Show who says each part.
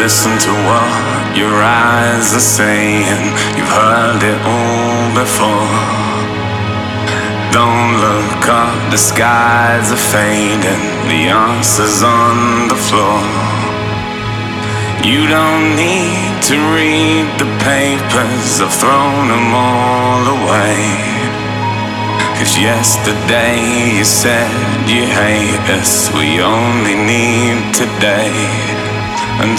Speaker 1: Listen to what your eyes are saying. You've heard it all before. Don't look up, the skies are fading. The answer's on the floor. You don't need to read the papers, I've thrown them all away. 'Cause yesterday you said you hate us, we only need today.